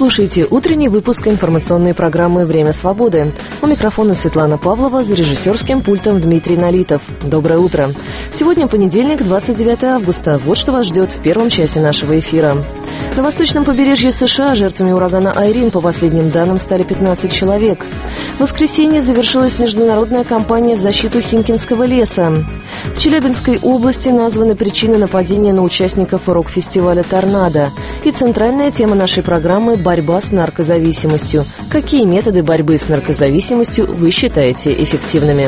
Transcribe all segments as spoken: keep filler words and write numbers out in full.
слушаете утренний выпуск информационной программы «Время свободы». У микрофона Светлана Павлова, за режиссерским пультом Дмитрий Налитов. Доброе утро. Сегодня понедельник, двадцать девятое августа. Вот что вас ждет в первом часе нашего эфира. На восточном побережье США жертвами урагана Айрин, по последним данным, стали пятнадцать человек. В воскресенье завершилась международная кампания в защиту Химкинского леса. В Челябинской области названы причины нападения на участников рок-фестиваля «Торнадо». И центральная тема нашей программы – борьба с наркозависимостью. Какие методы борьбы с наркозависимостью вы считаете эффективными?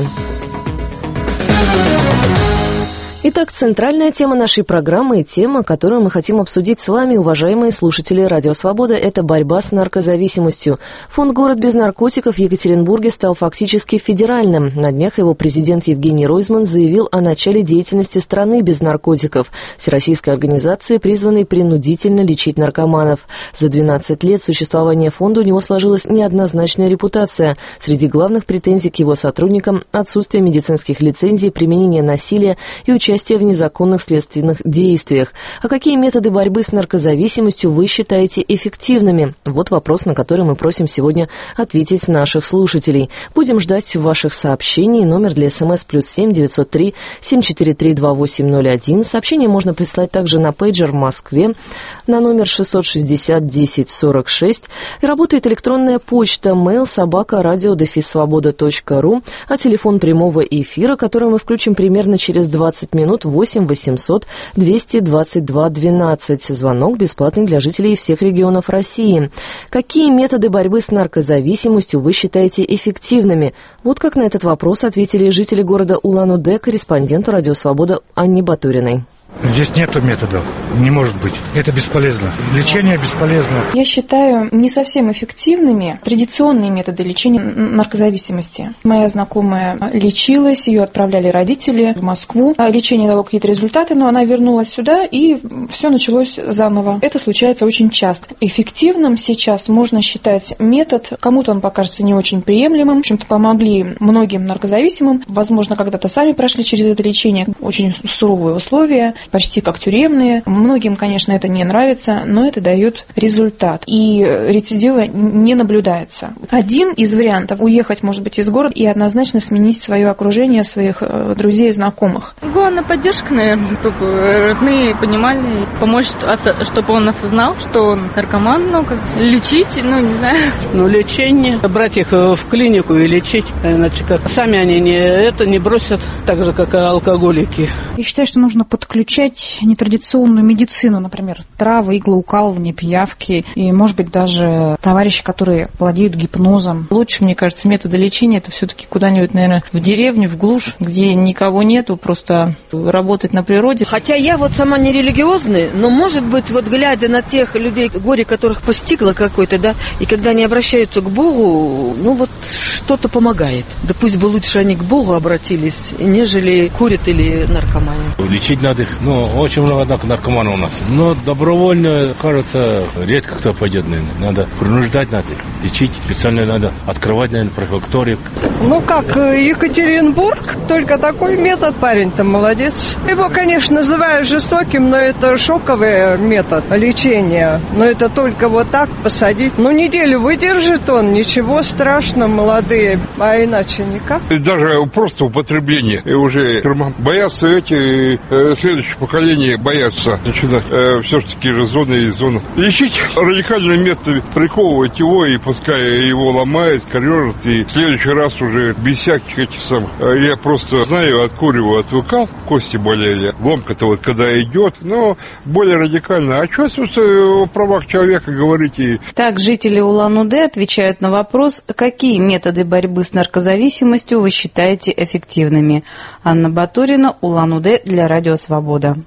Итак, центральная тема нашей программы и тема, которую мы хотим обсудить с вами, уважаемые слушатели Радио Свобода, это борьба с наркозависимостью. Фонд «Город без наркотиков» в Екатеринбурге стал фактически федеральным. На днях его президент Евгений Ройзман заявил о начале деятельности страны без наркотиков, всероссийской организации, призванной принудительно лечить наркоманов. За двенадцать лет существования фонда у него сложилась неоднозначная репутация. Среди главных претензий к его сотрудникам – отсутствие медицинских лицензий, применение насилия и участие в незаконных следственных действиях. А какие методы борьбы с наркозависимостью вы считаете эффективными? Вот вопрос, на который мы просим сегодня ответить наших слушателей. Будем ждать ваших сообщений. Номер для СМС плюс семь девятьсот три семь четыре три два восемь ноль один. Сообщение можно прислать также на пейджер в Москве на номер шестьсот шестьдесят десять сорок шесть. И работает электронная почта mail собака радио дефис свобода точка ру, а телефон прямого эфира, который мы включим примерно через двадцать минут, восемь восемьсот двести двадцать два двенадцать. Звонок бесплатный для жителей всех регионов России. Какие методы борьбы с наркозависимостью вы считаете эффективными? Вот как на этот вопрос ответили жители города Улан-Удэ корреспонденту Радио Свобода Анне Батуриной. Здесь нету методов, не может быть. Это бесполезно. Лечение бесполезно. Я считаю не совсем эффективными традиционные методы лечения наркозависимости. Моя знакомая лечилась, ее отправляли родители в Москву. Лечение дало какие-то результаты, но она вернулась сюда, и все началось заново. Это случается очень часто. Эффективным сейчас можно считать метод, кому-то он покажется не очень приемлемым. В общем-то, помогли многим наркозависимым. Возможно, когда-то сами прошли через это лечение. Очень суровые условия, почти как тюремные. Многим, конечно, это не нравится, но это дает результат. И рецидива не наблюдается. Один из вариантов – уехать, может быть, из города и однозначно сменить свое окружение, своих друзей и знакомых. Главная поддержка, наверное, чтобы родные понимали, помочь, чтобы он осознал, что он наркоман, ну, как лечить, ну, не знаю. Ну, лечение, брать их в клинику и лечить, иначе как. Сами они не, это не бросят, так же, как и алкоголики. Я считаю, что нужно подключать нетрадиционную медицину, например, травы, иглоукалывание, пиявки, и, может быть, даже товарищи, которые владеют гипнозом. Лучше, мне кажется, методы лечения – это все-таки куда-нибудь, наверное, в деревню, в глушь, где никого нету, просто работать на природе. Хотя я вот сама не религиозная, но, может быть, вот глядя на тех людей, горе которых постигло какое-то, да, и когда они обращаются к Богу, ну вот что-то помогает. Да пусть бы лучше они к Богу обратились, нежели курят или наркоманы. Лечить надо их. Ну, очень много наркоманов у нас. Но добровольно, кажется, редко кто пойдет, наверное. Надо принуждать, надо их лечить. Специально надо открывать, наверное, профилакторию. Ну, как Екатеринбург, только такой метод, парень-то молодец. Его, конечно, называют жестоким, но это шоковый метод лечения. Но это только вот так посадить. Ну, неделю выдержит он, ничего страшного, молодые, а иначе никак. Даже просто употребление и уже боятся эти следующее поколение боятся начинать э, все-таки же зоны и зоны. Лечить радикальные методы, приковывать его, и пускай его ломает, корежит, и в следующий раз уже без всяких этих самых. Я просто знаю, от курева отвыкал, кости болели. Ломка-то вот когда идет, но более радикально. А что, собственно, о правах человека говорите? Так, жители Улан-Удэ отвечают на вопрос, какие методы борьбы с наркозависимостью вы считаете эффективными. Анна Батурина, Улан-Удэ, для Радио Свобода.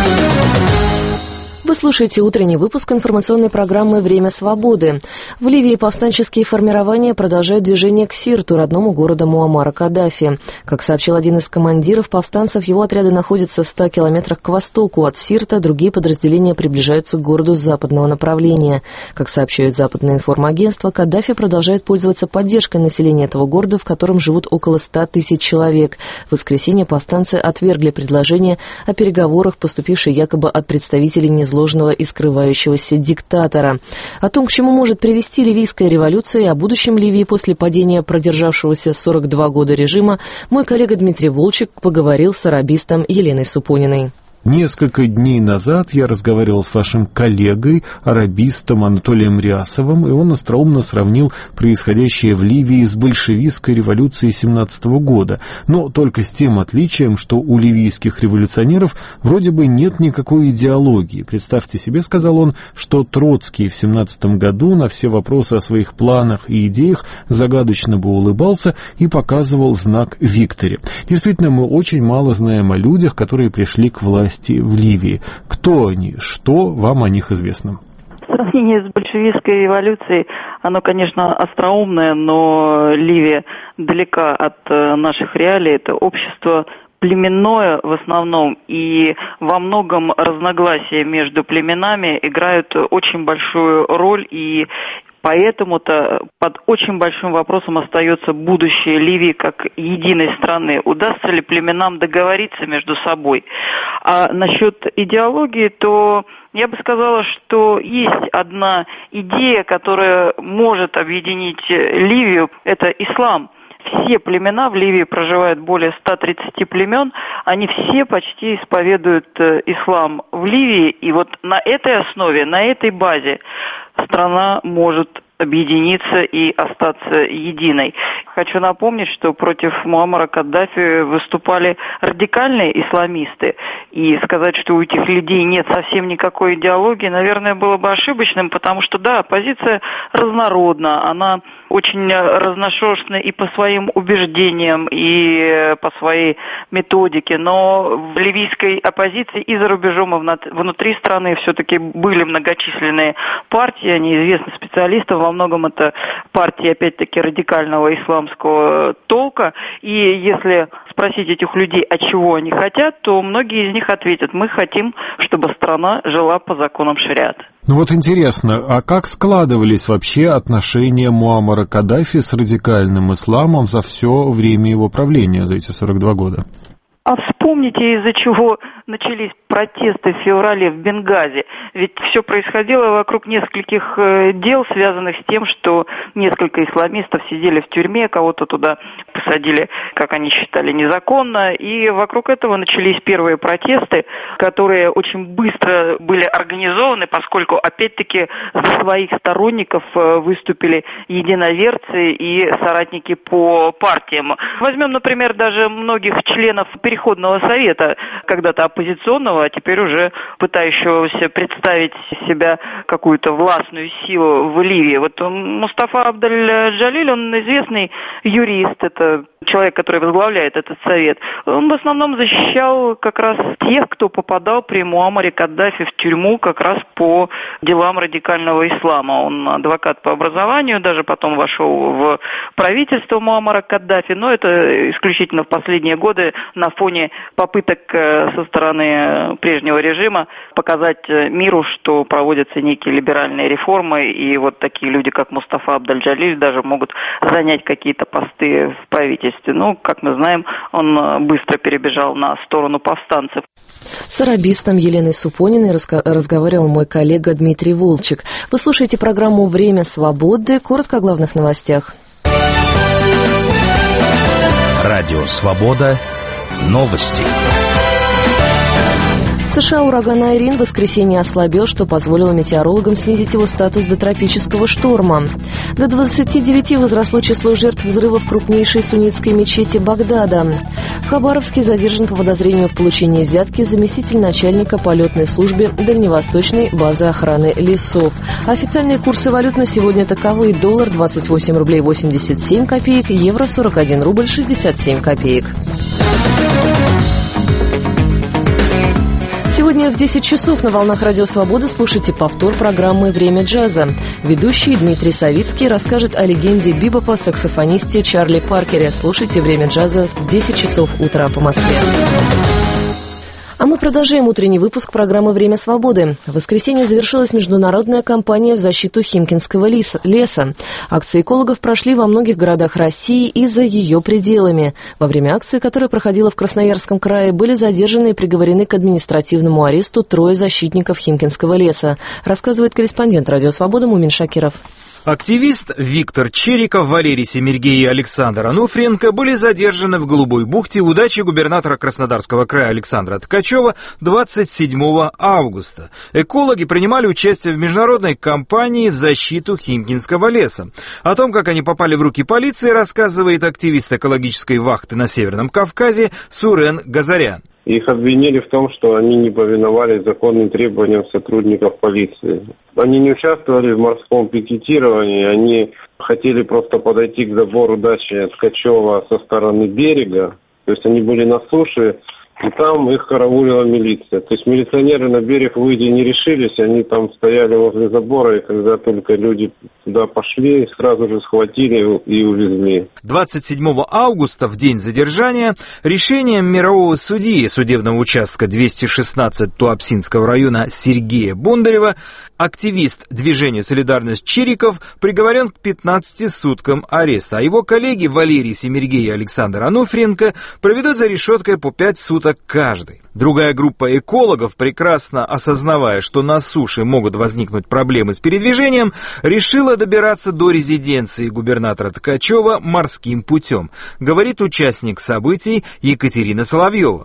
Вы слушаете утренний выпуск информационной программы «Время свободы». В Ливии повстанческие формирования продолжают движение к Сирту, родному городу Муаммара Каддафи. Как сообщил один из командиров повстанцев, его отряды находятся в ста километрах к востоку от Сирта, другие подразделения приближаются к городу с западного направления. Как сообщают западные информагентства, Каддафи продолжает пользоваться поддержкой населения этого города, в котором живут около ста тысяч человек. В воскресенье повстанцы отвергли предложение о переговорах, поступившее якобы от представителей незлобных ложного и скрывающегося диктатора. О том, к чему может привести ливийская революция, и о будущем Ливии после падения продержавшегося сорок два года режима, мой коллега Дмитрий Волчек поговорил с арабистом Еленой Супониной. Несколько дней назад я разговаривал с вашим коллегой, арабистом Анатолием Рясовым, и он остроумно сравнил происходящее в Ливии с большевистской революцией семнадцатого года, но только с тем отличием, что у ливийских революционеров вроде бы нет никакой идеологии. Представьте себе, сказал он, что Троцкий в семнадцатом году на все вопросы о своих планах и идеях загадочно бы улыбался и показывал знак Викторе. Действительно, мы очень мало знаем о людях, которые пришли к власти в Ливии. Кто они? Что вам о них известно? Сравнение с большевистской революцией, оно, конечно, остроумное, но Ливия далека от наших реалий. Это общество племенное в основном, и во многом разногласия между племенами играют очень большую роль, и поэтому-то под очень большим вопросом остается будущее Ливии как единой страны. Удастся ли племенам договориться между собой? А насчет идеологии, то я бы сказала, что есть одна идея, которая может объединить Ливию, это ислам. Все племена в Ливии проживают более ста тридцати племен, они все почти исповедуют ислам в Ливии, и вот на этой основе, на этой базе страна может объединиться и остаться единой. Хочу напомнить, что против Муаммара Каддафи выступали радикальные исламисты, и сказать, что у этих людей нет совсем никакой идеологии, наверное, было бы ошибочным, потому что, да, оппозиция разнородна, она очень разношерстна и по своим убеждениям, и по своей методике, но в ливийской оппозиции и за рубежом, и внутри страны все-таки были многочисленные партии, они известны специалистам, во многом это партии, опять-таки, радикального исламского толка, и если спросить этих людей, а чего они хотят, то многие из них ответят: мы хотим, чтобы страна жила по законам шариата. Ну вот интересно, а как складывались вообще отношения Муаммара Каддафи с радикальным исламом за все время его правления, за эти сорок два года? А вспомните, из-за чего начались протесты в феврале в Бенгази. Ведь все происходило вокруг нескольких дел, связанных с тем, что несколько исламистов сидели в тюрьме, кого-то туда посадили, как они считали, незаконно. И вокруг этого начались первые протесты, которые очень быстро были организованы, поскольку, опять-таки, за своих сторонников выступили единоверцы и соратники по партиям. Возьмем, например, даже многих членов Переходного совета, когда-то оппозиционного, а теперь уже пытающегося представить себя какую-то властную силу в Ливии. Вот Мустафа Абдаль-Джалиль, он известный юрист, это человек, который возглавляет этот совет. Он в основном защищал как раз тех, кто попадал при Муаммаре Каддафи в тюрьму как раз по делам радикального ислама. Он адвокат по образованию, даже потом вошел в правительство Муаммара Каддафи, но это исключительно в последние годы на фоне попыток со стороны прежнего режима показать миру, что проводятся некие либеральные реформы, и вот такие люди, как Мустафа Абдаль-Джалиль, даже могут занять какие-то посты в правительстве. Ну, как мы знаем, он быстро перебежал на сторону повстанцев. С арабистом Еленой Супониной разговаривал мой коллега Дмитрий Волчек. Вы слушаете программу «Время свободы». Коротко о главных новостях. Радио «Свобода». Новости. В США ураган Айрин в воскресенье ослабел, что позволило метеорологам снизить его статус до тропического шторма. До двадцати девяти возросло число жертв взрыва в крупнейшей суннитской мечети Багдада. В Хабаровске задержан по подозрению в получении взятки заместитель начальника полетной службы Дальневосточной базы охраны лесов. Официальные курсы валют на сегодня таковы: доллар двадцать восемь рублей восемьдесят семь копеек, евро сорок один рубль шестьдесят семь копеек. Сегодня в десять часов на волнах Радио Свобода слушайте повтор программы «Время джаза». Ведущий Дмитрий Савицкий расскажет о легенде бибопа-саксофонисте Чарли Паркере. Слушайте «Время джаза» в десять часов утра по Москве. А мы продолжаем утренний выпуск программы «Время свободы». В воскресенье завершилась международная кампания в защиту Химкинского леса. Акции экологов прошли во многих городах России и за ее пределами. Во время акции, которая проходила в Красноярском крае, были задержаны и приговорены к административному аресту трое защитников Химкинского леса, рассказывает корреспондент «Радио Свобода» Мумин Шакиров. Активист Виктор Чириков, Валерий Семергей и Александр Ануфриенко были задержаны в Голубой бухте у дачи губернатора Краснодарского края Александра Ткачева двадцать седьмого августа. Экологи принимали участие в международной кампании в защиту Химкинского леса. О том, как они попали в руки полиции, рассказывает активист экологической вахты на Северном Кавказе Сурен Газарян. Их обвинили в том, что они не повиновались законным требованиям сотрудников полиции. Они не участвовали в морском пикетировании, они хотели просто подойти к забору дачи Ткачева со стороны берега. То есть они были на суше, и там их караулила милиция. То есть милиционеры на берег выйти не решились, они там стояли возле забора, и когда только люди туда пошли, сразу же схватили и увезли. двадцать седьмого августа, в день задержания, решением мирового судьи судебного участка двести шестнадцать Туапсинского района Сергея Бондарева активист движения «Солидарность» Чириков приговорен к пятнадцати суткам ареста, а его коллеги Валерий Семергей и Александр Ануфриенко проведут за решеткой по пять суток каждый. Другая группа экологов, прекрасно осознавая, что на суше могут возникнуть проблемы с передвижением, решила добираться до резиденции губернатора Ткачева морским путем, говорит участник событий Екатерина Соловьева.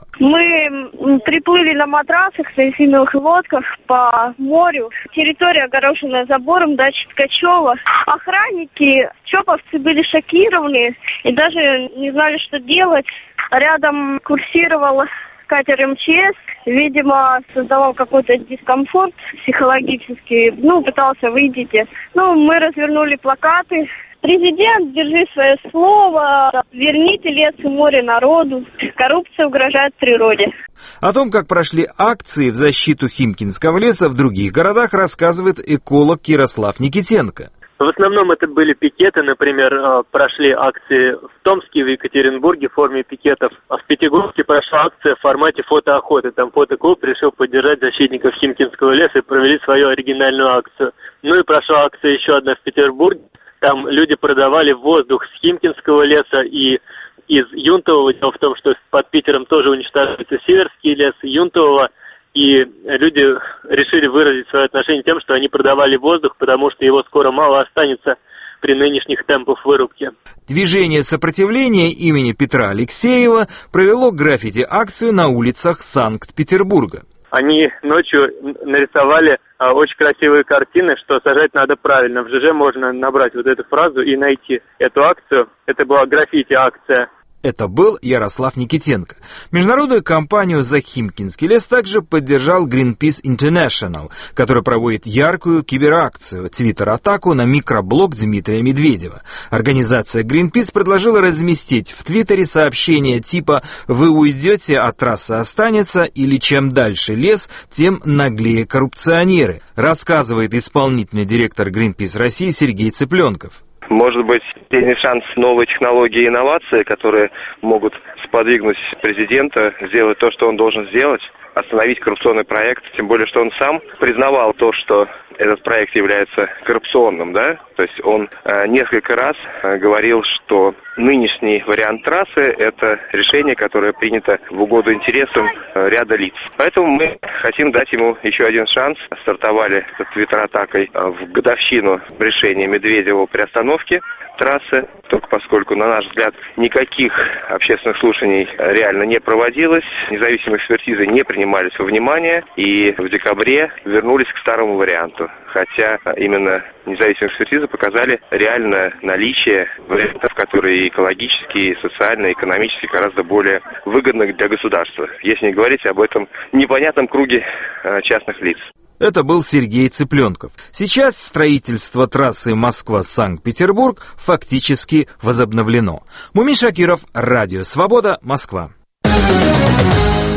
Мы приплыли на матрасах, на резиновых лодках по морю. Территория огороженная забором дачи Ткачева. Охранники, чоповцы были шокированы и даже не знали, что делать. Рядом курсировал катер эм че эс, видимо, создавал какой-то дискомфорт психологический, ну, пытался «выйдите». Ну, мы развернули плакаты. Президент, держи свое слово, верните лес и море народу, коррупция угрожает природе. О том, как прошли акции в защиту Химкинского леса в других городах, рассказывает эколог Ярослав Никитенко. В основном это были пикеты, например, прошли акции в Томске, в Екатеринбурге в форме пикетов. А в Пятигорске прошла акция в формате фотоохоты. Там фотоклуб решил поддержать защитников Химкинского леса и провели свою оригинальную акцию. Ну и прошла акция еще одна в Петербурге. Там люди продавали воздух с Химкинского леса и из Юнтового. Дело в том, что под Питером тоже уничтожается Северский лес, Юнтового. И люди решили выразить свое отношение тем, что они продавали воздух, потому что его скоро мало останется при нынешних темпах вырубки. Движение сопротивления имени Петра Алексеева провело граффити-акцию на улицах Санкт-Петербурга. Они ночью нарисовали а, очень красивые картины, что сажать надо правильно. В ЖЖ можно набрать вот эту фразу и найти эту акцию. Это была граффити-акция. Это был Ярослав Никитенко. Международную кампанию за Химкинский лес также поддержал Greenpeace International, который проводит яркую киберакцию, твиттер-атаку на микроблог Дмитрия Медведева. Организация Greenpeace предложила разместить в твиттере сообщения типа «Вы уйдете, а трасса останется» или «Чем дальше лес, тем наглее коррупционеры», рассказывает исполнительный директор Greenpeace России Сергей Цыпленков. Может быть, есть шанс новой технологии и инновации, которые могут сподвигнуть президента сделать то, что он должен сделать, остановить коррупционный проект, тем более, что он сам признавал то, что этот проект является коррупционным, да, то есть он э, несколько раз э, говорил, что нынешний вариант трассы – это решение, которое принято в угоду интересам э, ряда лиц. Поэтому мы хотим дать ему еще один шанс. Стартовали с твиттер-атакой э, в годовщину решения Медведева при остановке трассы, только поскольку, на наш взгляд, никаких общественных слушаний реально не проводилось, независимые экспертизы не принимались во внимание, и в декабре вернулись к старому варианту. Хотя именно независимые экспертизы показали реальное наличие вариантов, которые экологически, социально, экономически гораздо более выгодны для государства, если не говорить об этом непонятном круге частных лиц. Это был Сергей Цыпленков. Сейчас строительство трассы Москва-Санкт-Петербург фактически возобновлено. Мумин Шакиров, Радио Свобода, Москва.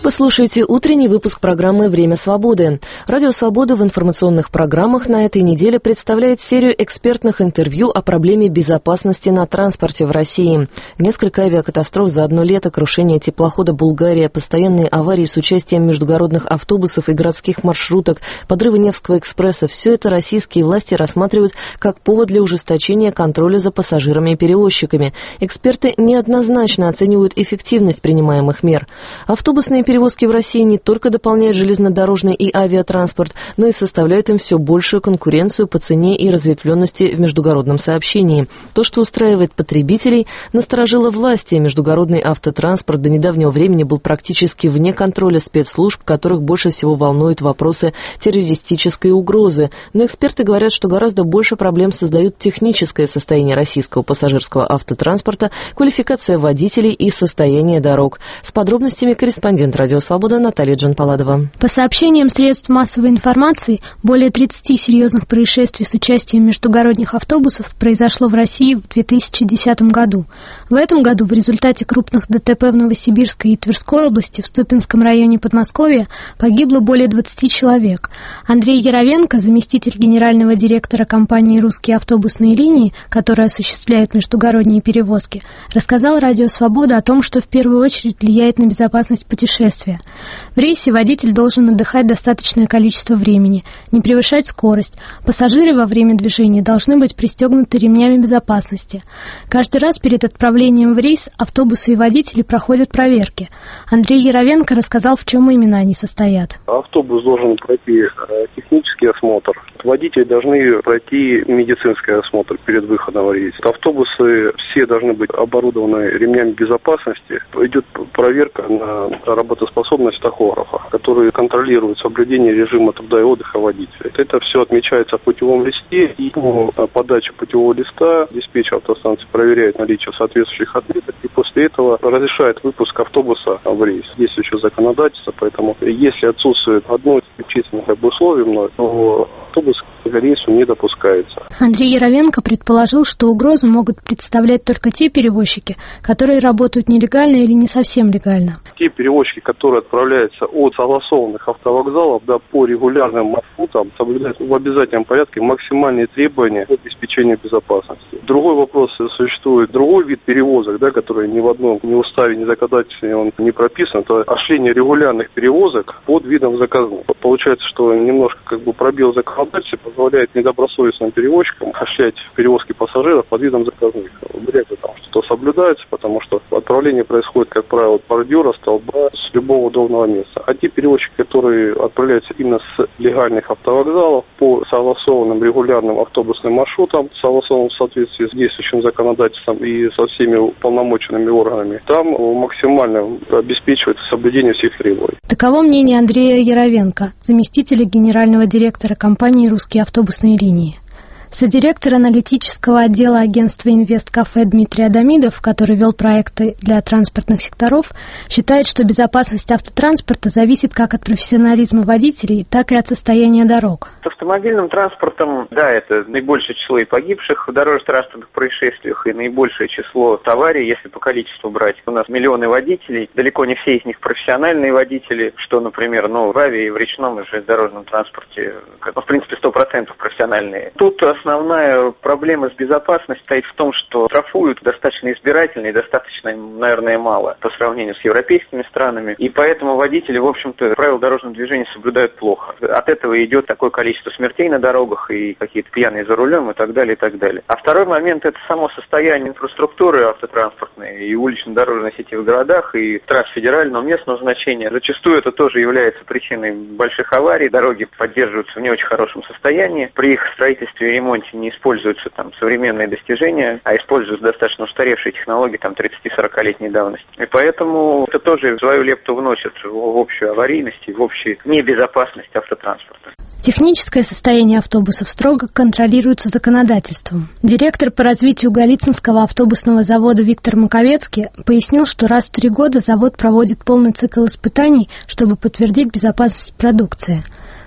Вы слушаете утренний выпуск программы «Время свободы». Радио «Свобода» в информационных программах на этой неделе представляет серию экспертных интервью о проблеме безопасности на транспорте в России. Несколько авиакатастроф за одно лето, крушение теплохода «Булгария», постоянные аварии с участием междугородных автобусов и городских маршруток, подрывы Невского экспресса – все это российские власти рассматривают как повод для ужесточения контроля за пассажирами и перевозчиками. Эксперты неоднозначно оценивают эффективность принимаемых мер. Автобусные перевозки Перевозки в России не только дополняют железнодорожный и авиатранспорт, но и составляют им все большую конкуренцию по цене и разветвленности в междугородном сообщении. То, что устраивает потребителей, насторожило власти. Междугородный автотранспорт до недавнего времени был практически вне контроля спецслужб, которых больше всего волнуют вопросы террористической угрозы. Но эксперты говорят, что гораздо больше проблем создают техническое состояние российского пассажирского автотранспорта, квалификация водителей и состояние дорог. С подробностями корреспондент «Радио Свобода» Наталья Джанпаладова. По сообщениям средств массовой информации, более тридцати серьезных происшествий с участием междугородних автобусов произошло в России в две тысячи десятом году. В этом году в результате крупных ДТП в Новосибирской и Тверской области, в Ступинском районе Подмосковья, погибло более двадцати человек. Андрей Яровенко, заместитель генерального директора компании «Русские автобусные линии», которая осуществляет междугородние перевозки, рассказал «Радио Свобода» о том, что в первую очередь влияет на безопасность путешествия. В рейсе водитель должен отдыхать достаточное количество времени, не превышать скорость. Пассажиры во время движения должны быть пристегнуты ремнями безопасности. Каждый раз перед отправлением в рейс автобусы и водители проходят проверки. Андрей Яровенко рассказал, в чем именно они состоят. Автобус должен пройти технический осмотр. Водители должны пройти медицинский осмотр перед выходом в рейс. Автобусы все должны быть оборудованы ремнями безопасности. Идет проверка на работоспособность тахографа, который контролирует соблюдение режима труда и отдыха водителя. Это все отмечается в путевом листе, и по подаче путевого листа диспетчер автостанции проверяет наличие соответствующих отметок, и после этого разрешает выпуск автобуса в рейс. Здесь еще законодательство, поэтому если отсутствует одно исключительное как бы условие, то автобус к рейсу не допускается. Андрей Яровенко предположил, что угрозу могут представлять только те перевозчики, которые работают нелегально или не совсем легально. Те перевозчики, которые отправляются от согласованных автовокзалов да, по регулярным маршрутам, соблюдают в обязательном порядке максимальные требования к обеспечению безопасности. Другой вопрос, существует другой вид перевозок, да, который ни в одном ни уставе, ни законодательстве он не прописан, это осуществление регулярных перевозок под видом заказных. Получается, что немножко как бы пробел законодательства позволяет недобросовестным перевозчикам осуществлять перевозки пассажиров под видом заказных. Вряд ли там что-то соблюдается, потому что отправление происходит, как правило, от бордюра, столба, с любого удобного места. А те перевозчики, которые отправляются именно с легальных автовокзалов по согласованным регулярным автобусным маршрутам, согласованным в соответствии с действующим законодательством и со всеми уполномоченными органами, там максимально обеспечивается соблюдение всех требований. Таково мнение Андрея Яровенко, заместителя генерального директора компании «Русские автобусные линии». Содиректор аналитического отдела агентства «Инвесткафе» Дмитрий Адамидов, который вел проекты для транспортных секторов, считает, что безопасность автотранспорта зависит как от профессионализма водителей, так и от состояния дорог. С автомобильным транспортом, да, это наибольшее число и погибших в дорожно-транспортных происшествиях, и наибольшее число аварий, если по количеству брать. У нас миллионы водителей, далеко не все из них профессиональные водители, что, например, ну, в авиа и в речном и железнодорожном транспорте, ну, в принципе, сто процентов профессиональные. Тут основная проблема с безопасностью стоит в том, что штрафуют достаточно избирательно и достаточно, наверное, мало по сравнению с европейскими странами. И поэтому водители, в общем-то, правила дорожного движения соблюдают плохо. От этого идет такое количество смертей на дорогах и какие-то пьяные за рулем и так далее, и так далее. А второй момент – это само состояние инфраструктуры автотранспортной и улично-дорожной сети в городах, и трасс федерального местного значения. Зачастую это тоже является причиной больших аварий. Дороги поддерживаются в не очень хорошем состоянии. При их строительстве и ремонте не используются там современные достижения, а используются достаточно устаревшие технологии там тридцати-сорокалетней давности. И поэтому это тоже свою лепту вносит в общую аварийность и в общую небезопасность автотранспорта. Техническое состояние автобусов строго контролируется законодательством. Директор по развитию Голицынского автобусного завода Виктор Маковецкий пояснил, что раз в три года завод проводит полный цикл испытаний, чтобы подтвердить безопасность продукции.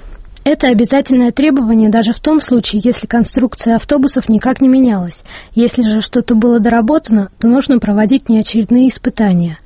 Это обязательное требование даже в том случае, если конструкция автобусов никак не менялась. Если же что-то было доработано, то нужно проводить неочередные испытания.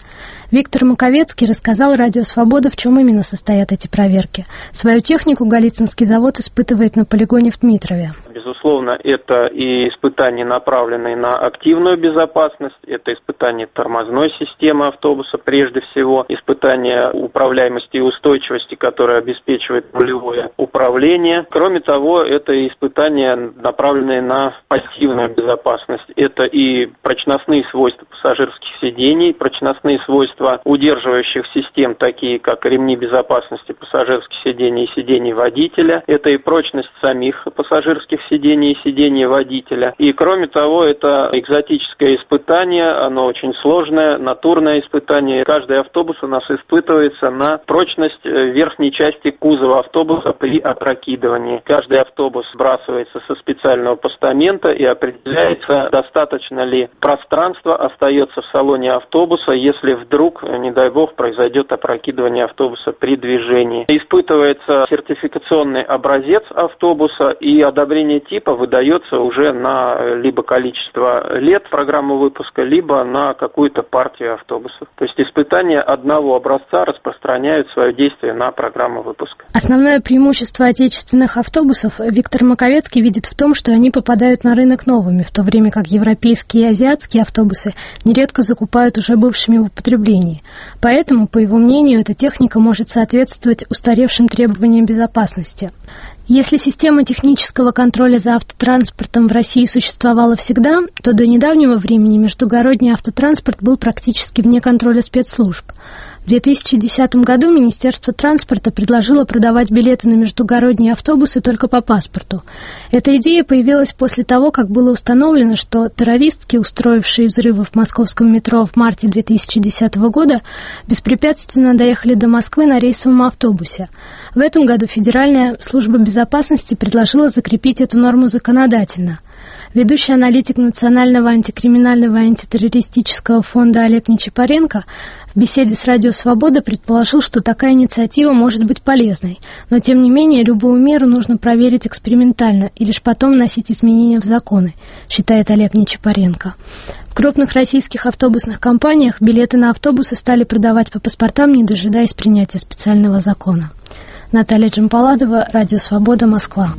Виктор Маковецкий рассказал Радио Свобода, в чем именно состоят эти проверки. Свою технику Голицынский завод испытывает на полигоне в Дмитрове. Безусловно, это и испытания, направленные на активную безопасность, это испытания тормозной системы автобуса прежде всего, испытания управляемости и устойчивости, которое обеспечивает нулевое управление. Кроме того, это и испытания, направленные на пассивную безопасность. Это и прочностные свойства пассажирских сидений, прочностные свойства удерживающих систем, такие как ремни безопасности пассажирских сидений и сидений водителя. Это и прочность самих пассажирских сидений и сидений водителя. И кроме того, это экзотическое испытание, оно очень сложное, натурное испытание. Каждый автобус у нас испытывается на прочность верхней части кузова автобуса при опрокидывании. Каждый автобус сбрасывается со специального постамента и определяется, достаточно ли пространства остается в салоне автобуса, если вдруг, не дай бог, произойдет опрокидывание автобуса при движении. Испытывается сертификационный образец автобуса, и одобрение типа выдается уже на либо количество лет программы выпуска, либо на какую-то партию автобусов. То есть испытания одного образца распространяют свое действие на программу выпуска. Основное преимущество отечественных автобусов Виктор Маковецкий видит в том, что они попадают на рынок новыми, в то время как европейские и азиатские автобусы нередко закупают уже бывшими в употреблении. Поэтому, по его мнению, эта техника может соответствовать устаревшим требованиям безопасности. Если система технического контроля за автотранспортом в России существовала всегда, то до недавнего времени междугородний автотранспорт был практически вне контроля спецслужб. В две тысячи десятом году Министерство транспорта предложило продавать билеты на междугородние автобусы только по паспорту. Эта идея появилась после того, как было установлено, что террористки, устроившие взрывы в московском метро в марте две тысячи десятого года, беспрепятственно доехали до Москвы на рейсовом автобусе. В этом году Федеральная служба безопасности предложила закрепить эту норму законодательно. Ведущий аналитик Национального антикриминального и антитеррористического фонда Олег Нечапаренко в беседе с Радио Свобода предположил, что такая инициатива может быть полезной, но тем не менее любую меру нужно проверить экспериментально и лишь потом вносить изменения в законы, считает Олег Нечапаренко. В крупных российских автобусных компаниях билеты на автобусы стали продавать по паспортам, не дожидаясь принятия специального закона. Наталья Джампаладова, Радио Свобода, Москва.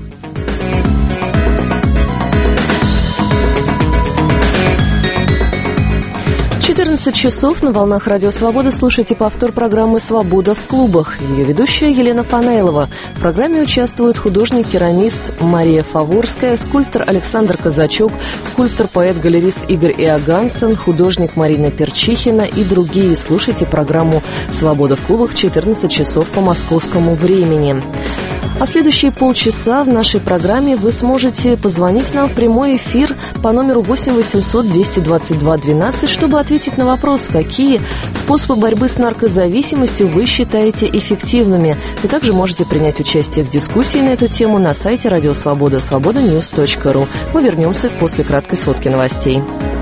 четырнадцать часов на волнах Радио Свобода. Слушайте повтор программы «Свобода в клубах». Ее ведущая Елена Фанаилова. В программе участвуют художник-керамист Мария Фаворская, скульптор Александр Казачок, скульптор, поэт, галерист Игорь Иогансен, художник Марина Перчихина и другие. Слушайте программу «Свобода в клубах» в четырнадцать часов по московскому времени. А следующие полчаса в нашей программе вы сможете позвонить нам в прямой эфир по номеру восемь восемьсот двести двадцать два двенадцать, чтобы ответить на вопрос, какие способы борьбы с наркозависимостью вы считаете эффективными. Вы также можете принять участие в дискуссии на эту тему на сайте Радио Свобода, свобода ньюс точка ру. Мы вернемся после краткой сводки новостей.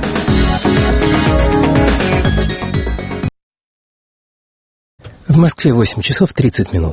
В Москве восемь часов тридцать минут.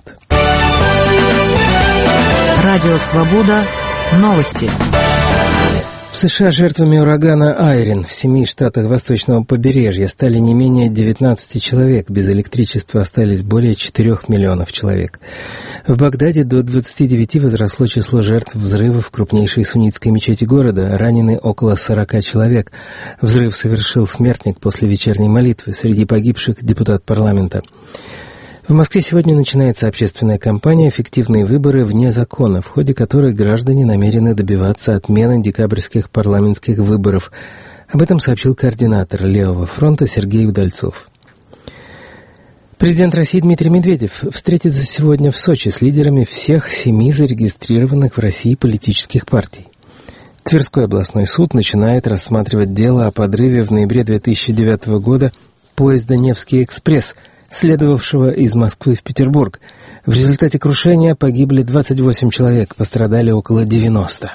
Радио Свобода. Новости. В США жертвами урагана Айрин в семи штатах восточного побережья стали не менее девятнадцати человек. Без электричества остались более четырех миллионов человек. В Багдаде до двадцати девяти возросло число жертв взрывов в крупнейшей суннитской мечети города. Ранены около сорока человек. Взрыв совершил смертник после вечерней молитвы. Среди погибших депутат парламента. В Москве сегодня начинается общественная кампания «Эффективные выборы вне закона», в ходе которой граждане намерены добиваться отмены декабрьских парламентских выборов. Об этом сообщил координатор Левого фронта Сергей Удальцов. Президент России Дмитрий Медведев встретится сегодня в Сочи с лидерами всех семи зарегистрированных в России политических партий. Тверской областной суд начинает рассматривать дело о подрыве в ноябре две тысячи девятого года поезда «Невский экспресс», следовавшего из Москвы в Петербург. В результате крушения погибли двадцать восемь человек, пострадали около девяноста.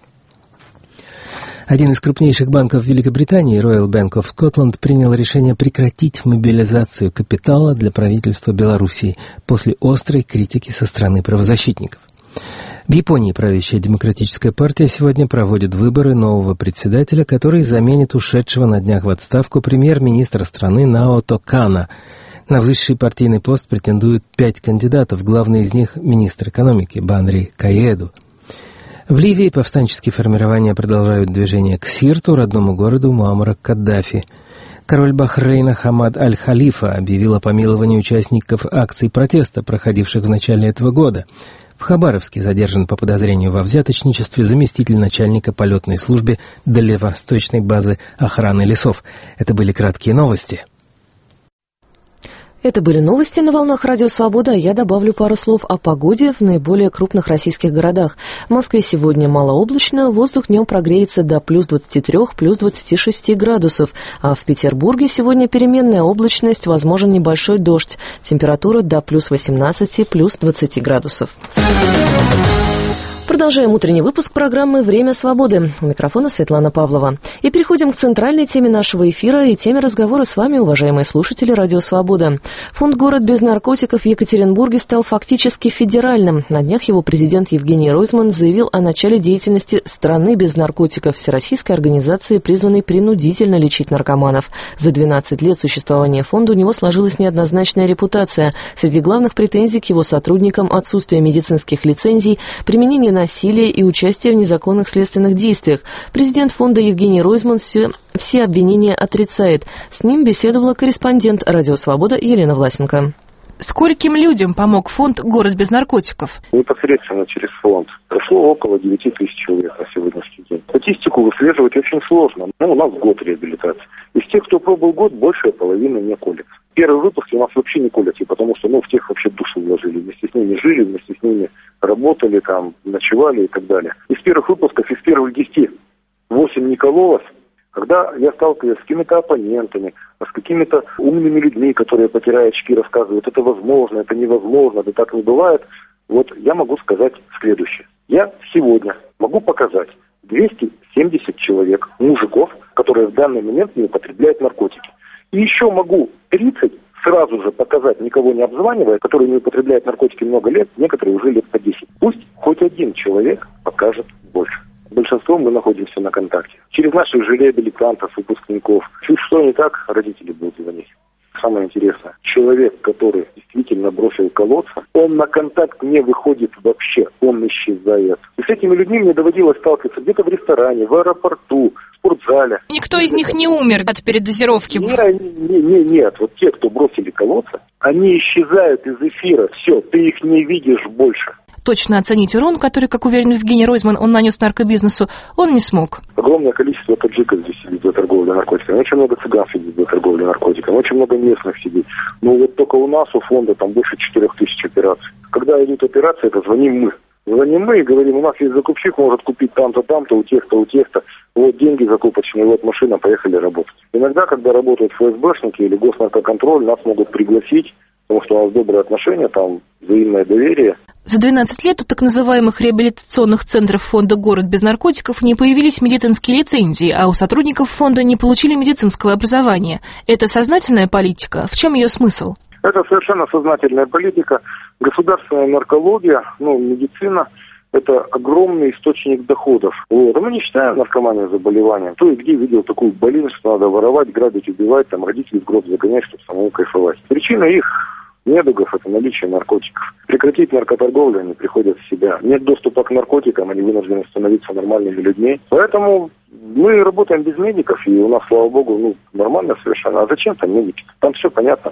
Один из крупнейших банков Великобритании, Royal Bank of Scotland, принял решение прекратить мобилизацию капитала для правительства Белоруссии после острой критики со стороны правозащитников. В Японии правящая демократическая партия сегодня проводит выборы нового председателя, который заменит ушедшего на днях в отставку премьер-министра страны Наото Кана. На высший партийный пост претендуют пять кандидатов, главный из них – министр экономики Банри Каеду. В Ливии повстанческие формирования продолжают движение к Сирту, родному городу Муаммара Каддафи. Король Бахрейна Хамад Аль-Халифа объявил о помиловании участников акций протеста, проходивших в начале этого года. В Хабаровске задержан по подозрению во взяточничестве заместитель начальника полетной службы Дальневосточной базы охраны лесов. Это были краткие новости. Это были новости на волнах Радио Свобода, а я добавлю пару слов о погоде в наиболее крупных российских городах. В Москве сегодня малооблачно, воздух днем прогреется до плюс двадцати трёх, плюс двадцати шести градусов, а в Петербурге сегодня переменная облачность, возможен небольшой дождь, температура до плюс восемнадцати, плюс двадцати градусов. Продолжаем утренний выпуск программы «Время свободы». У микрофона Светлана Павлова. И переходим к центральной теме нашего эфира и теме разговора с вами, уважаемые слушатели Радио Свобода. Фонд «Город без наркотиков» в Екатеринбурге стал фактически федеральным. На днях его президент Евгений Ройзман заявил о начале деятельности «Страны без наркотиков» всероссийской организации, призванной принудительно лечить наркоманов. За двенадцать лет существования фонда у него сложилась неоднозначная репутация. Среди главных претензий к его сотрудникам отсутствие медицинских лицензий, применение насилия и участие в незаконных следственных действиях. Президент фонда Евгений Ройзман все, все обвинения отрицает. С ним беседовала корреспондент «Радио Свобода» Елена Власенко. Скольким людям помог фонд «Город без наркотиков»? Непосредственно через фонд прошло около девяти тысяч человек на сегодняшний день. Статистику выслеживать очень сложно. Ну, у нас год реабилитации. Из тех, кто пробовал год, большая половина не колется. Первые выпуски у нас вообще не колятся, потому что ну, в тех вообще душу вложили. Вместе с ними жили, вместе с ними работали, там, ночевали и так далее. Из первых выпусков, из первых десяти, восемь не кололось. Когда я сталкиваюсь с какими-то оппонентами, с какими-то умными людьми, которые, потирая очки, рассказывают, это возможно, это невозможно, да так не бывает, вот я могу сказать следующее. Я сегодня могу показать двести семьдесят человек, мужиков, которые в данный момент не употребляют наркотики. И еще могу тридцать сразу же показать, никого не обзванивая, которые не употребляют наркотики много лет, некоторые уже лет по десять. Пусть хоть один человек покажет больше. Большинством мы находимся на контакте. Через наших же реабилитантов, выпускников. Чуть что не так, родители будут звонить. Самое интересное, человек, который действительно бросил колоться, он на контакт не выходит вообще, он исчезает. И с этими людьми мне доводилось сталкиваться где-то в ресторане, в аэропорту, в спортзале. Никто из них не умер от передозировки? Нет, не, не, нет. Вот те, кто бросили колоться, они исчезают из эфира. Все, ты их не видишь больше. Точно оценить урон, который, как уверен Евгений Ройзман, он нанес наркобизнесу, он не смог. Огромное количество таджиков здесь сидит за торговлю наркотиками, очень много цыган сидит за торговлю наркотиками, очень много местных сидит. Но вот только у нас, у фонда, там больше четырех тысяч операций. Когда идут операции, это звоним мы. Звоним мы и говорим, у нас есть закупщик, может купить там-то, там-то, у тех-то, у тех-то. Вот деньги закупочные, вот машина, поехали работать. Иногда, когда работают ФСБшники или госнаркоконтроль, нас могут пригласить, потому что у нас добрые отношения, там взаимное доверие. За двенадцать лет у так называемых реабилитационных центров фонда «Город без наркотиков» не появились медицинские лицензии, а у сотрудников фонда не получили медицинского образования. Это сознательная политика? В чем ее смысл? Это совершенно сознательная политика. Государственная наркология, ну, медицина – это огромный источник доходов. Вот. А мы не считаем наркоманию заболеванием. То и где видел такую болезнь, что надо воровать, грабить, убивать, там, родителей в гроб загонять, чтобы самому кайфовать. Причина их недугов – это наличие наркотиков. Прекратить наркоторговлю, они приходят в себя. Нет доступа к наркотикам, они вынуждены становиться нормальными людьми. Поэтому мы работаем без медиков, и у нас, слава богу, ну, нормально совершенно. А зачем там медики? Там все понятно.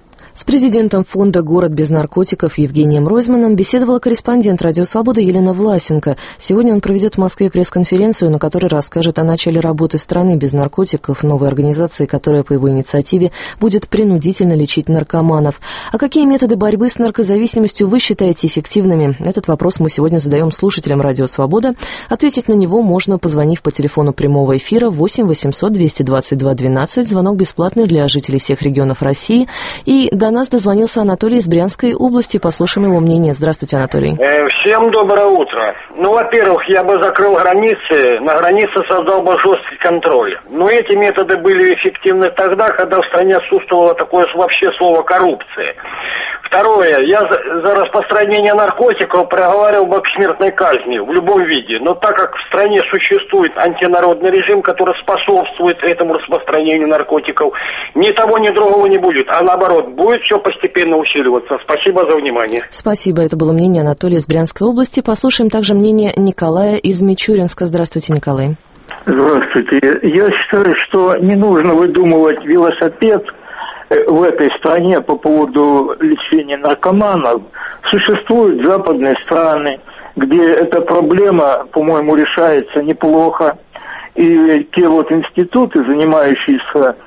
С президентом фонда «Город без наркотиков» Евгением Ройзманом беседовала корреспондент «Радио Свобода» Елена Власенко. Сегодня он проведет в Москве пресс-конференцию, на которой расскажет о начале работы страны без наркотиков, новой организации, которая по его инициативе будет принудительно лечить наркоманов. А какие методы борьбы с наркозависимостью вы считаете эффективными? Этот вопрос мы сегодня задаем слушателям «Радио Свобода». Ответить на него можно, позвонив по телефону прямого эфира восемь восемьсот двести двадцать два двенадцать. Звонок бесплатный для жителей всех регионов России. И до нас дозвонился Анатолий из Брянской области. Послушаем его мнение. Здравствуйте, Анатолий. Э, всем доброе утро. Ну, во-первых, я бы закрыл границы, на границе создал бы жесткий контроль. Но эти методы были эффективны тогда, когда в стране отсутствовало такое вообще слово коррупция. Второе, я за, за распространение наркотиков проговаривал бы к смертной казни в любом виде. Но так как в стране существует антинародный режим, который способствует этому распространению наркотиков, ни того, ни другого не будет, а наоборот, будет все постепенно усиливаться. Спасибо за внимание. Спасибо, это было мнение Анатолия из Брянской области. Послушаем также мнение Николая из Мичуринска. Здравствуйте, Николай. Здравствуйте. Я считаю, что не нужно выдумывать велосипед в этой стране по поводу лечения наркоманов. Существуют западные страны, где эта проблема, по-моему, решается неплохо. И те вот институты, занимающиеся...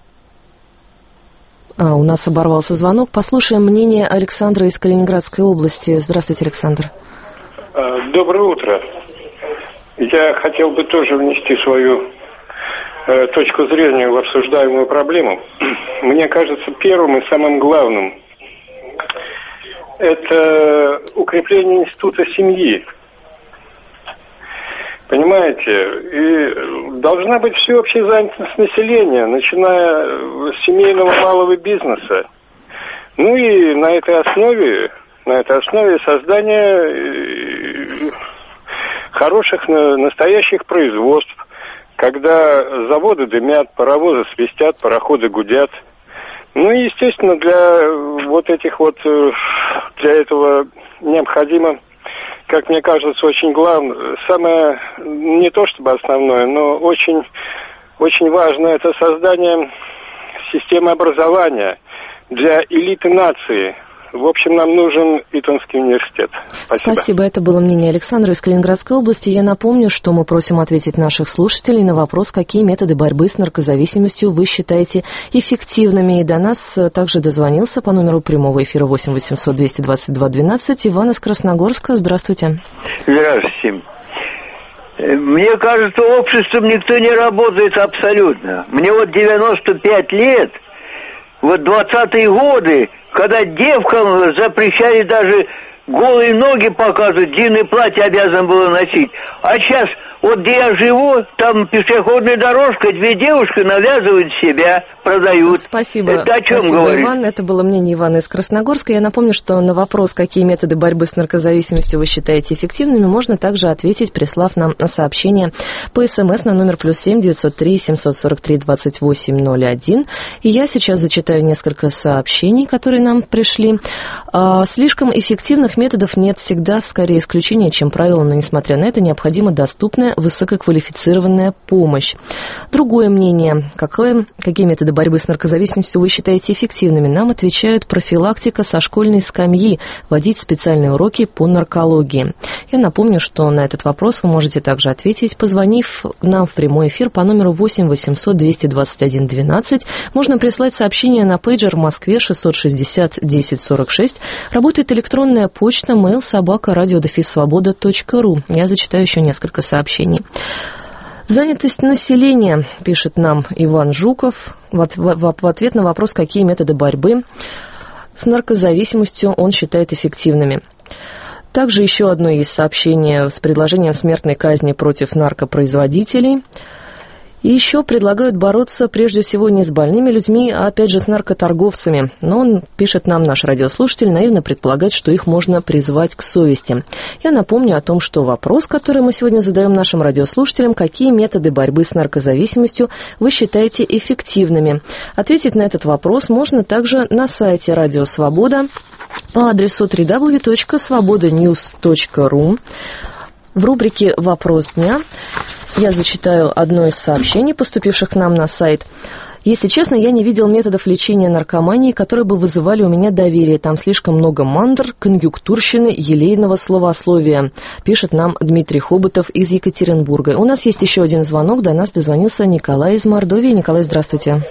А, у нас оборвался звонок. Послушаем мнение Александра из Калининградской области. Здравствуйте, Александр. Доброе утро. Я хотел бы тоже внести свою э, точку зрения в обсуждаемую проблему. Мне кажется, первым и самым главным это укрепление института семьи. Понимаете? И должна быть всеобщая занятость населения, начиная с семейного малого бизнеса. Ну и на этой основе, на этой основе создание хороших настоящих производств, когда заводы дымят, паровозы свистят, пароходы гудят. Ну и, естественно, для вот этих вот, для этого необходимо, как мне кажется, очень главное, самое, не то чтобы основное, но очень, очень важно, это создание системы образования для элиты нации. В общем, нам нужен Итонский университет. Спасибо. Спасибо. Это было мнение Александра из Калининградской области. Я напомню, что мы просим ответить наших слушателей на вопрос, какие методы борьбы с наркозависимостью вы считаете эффективными. И до нас также дозвонился по номеру прямого эфира восемь восемьсот двести двадцать два двенадцать Иван из Красногорска. Здравствуйте. Здравствуйте. Мне кажется, обществом никто не работает абсолютно. Мне вот девяносто пять лет, вот двадцатые годы, когда девкам запрещали даже голые ноги показывать, длинное платье обязан было носить. А сейчас, вот где я живу, там пешеходная дорожка, две девушки навязывают себя, продают. Спасибо. Это о чем Спасибо, говорит? Иван. Это было мнение Ивана из Красногорска. Я напомню, что на вопрос, какие методы борьбы с наркозависимостью вы считаете эффективными, можно также ответить, прислав нам сообщение по СМС на номер плюс семь девятьсот три семьсот сорок три двадцать восемь ноль один. И я сейчас зачитаю несколько сообщений, которые нам пришли. А, слишком эффективных методов нет всегда, скорее исключение, чем правило, но несмотря на это, необходима доступная высококвалифицированная помощь. Другое мнение. Какое, какие методы борьбы с наркозависимостью вы считаете эффективными? Нам отвечают: профилактика со школьной скамьи, вводить специальные уроки по наркологии. Я напомню, что на этот вопрос вы можете также ответить, позвонив нам в прямой эфир по номеру восемь восемьсот двести двадцать один двенадцать. Можно прислать сообщение на пейджер в Москве шестьсот шестьдесят десять сорок шесть. Работает электронная почта mail собака радио дефис свобода точка ру. Я зачитаю еще несколько сообщений. Занятость населения, пишет нам Иван Жуков, в ответ на вопрос, какие методы борьбы с наркозависимостью он считает эффективными. Также еще одно есть сообщение с предложением смертной казни против наркопроизводителей. И еще предлагают бороться прежде всего не с больными людьми, а опять же с наркоторговцами. Но он, пишет нам наш радиослушатель, наивно предполагает, что их можно призвать к совести. Я напомню о том, что вопрос, который мы сегодня задаем нашим радиослушателям, какие методы борьбы с наркозависимостью вы считаете эффективными. Ответить на этот вопрос можно также на сайте Радио Свобода по адресу дабл ю дабл ю дабл ю точка свобода ньюс точка ру. В рубрике «Вопрос дня» я зачитаю одно из сообщений, поступивших к нам на сайт. Если честно, я не видел методов лечения наркомании, которые бы вызывали у меня доверие. Там слишком много мандр, конъюнктурщины, елейного словословия, пишет нам Дмитрий Хоботов из Екатеринбурга. У нас есть еще один звонок. До нас дозвонился Николай из Мордовии. Николай, здравствуйте.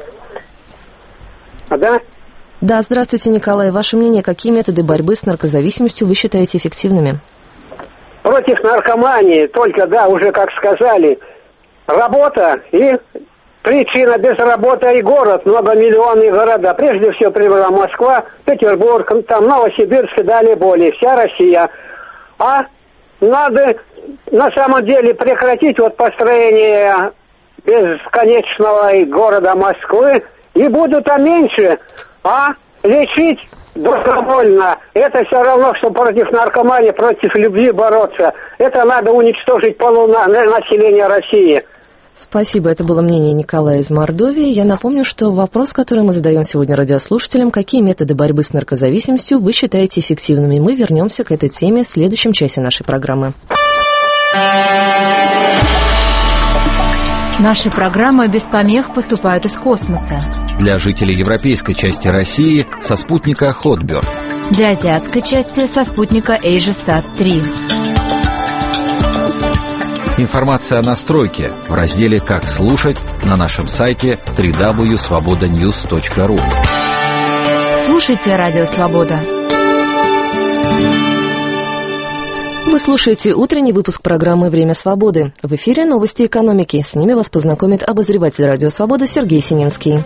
А да? Да, здравствуйте, Николай. Ваше мнение, какие методы борьбы с наркозависимостью вы считаете эффективными? Против наркомании, только, да, уже как сказали, работа и причина без работы и город, многомиллионные города. Прежде всего, примерно, Москва, Петербург, там Новосибирск и далее более, вся Россия. А надо на самом деле прекратить вот построение бесконечного города Москвы, и будут там меньше, а лечить добровольно. Это все равно, что против наркомании, против любви бороться. Это надо уничтожить полунаселение России. Спасибо, это было мнение Николая из Мордовии. Я напомню, что вопрос, который мы задаем сегодня радиослушателям, какие методы борьбы с наркозависимостью вы считаете эффективными? Мы вернемся к этой теме в следующем часе нашей программы. Наши программы без помех поступают из космоса. Для жителей европейской части России со спутника Hotbird. Для азиатской части со спутника AsiaSat три. Информация о настройке в разделе «Как слушать» на нашем сайте дабл ю дабл ю дабл ю точка свобода ньюс точка ру. Слушайте Радио Свобода. Вы слушаете утренний выпуск программы «Время свободы». В эфире новости экономики. С ними вас познакомит обозреватель Радио Свобода Сергей Сининский.